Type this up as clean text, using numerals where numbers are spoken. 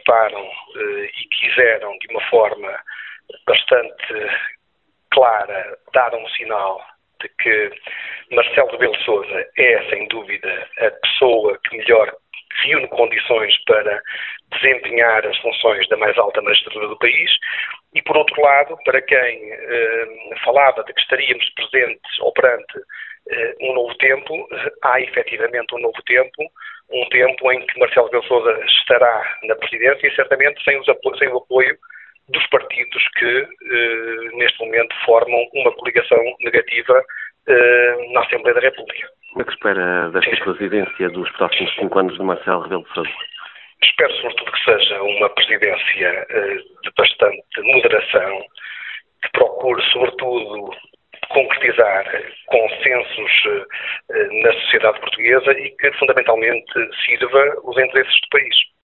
participaram e quiseram, de uma forma bastante clara, dar um sinal de que Marcelo Rebelo de Sousa é, sem dúvida, a pessoa que melhor reúne condições para desempenhar as funções da mais alta magistratura do país e, por outro lado, para quem falava de que estaríamos presentes ou perante um novo tempo, há efetivamente um novo tempo, um tempo em que Marcelo Rebelo de Sousa estará na presidência e certamente sem o apoio dos partidos que neste momento formam uma coligação negativa na Assembleia da República. Como é que espera desta presidência dos próximos 5 anos de Marcelo Rebelo de Sousa? Espero sobretudo que seja uma presidência de bastante moderação, que procure sobretudo concretizar consensos na sociedade portuguesa e que fundamentalmente sirva os interesses do país.